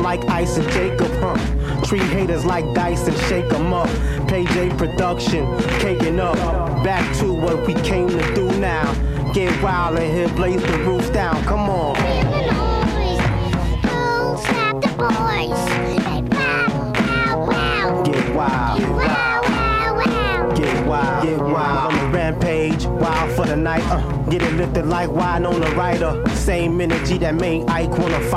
like Ice and Jacob, Treat haters like dice and shake 'em up. PJ Production, caking up. Back to what we came to do now. Get wild and hit blaze the roof down. Come on. Don't stop the boys. Get wild. Get wild. Get wild on the rampage. Wild for the night. Get it lifted like wine on the rider. Same energy that made Ike wanna fight.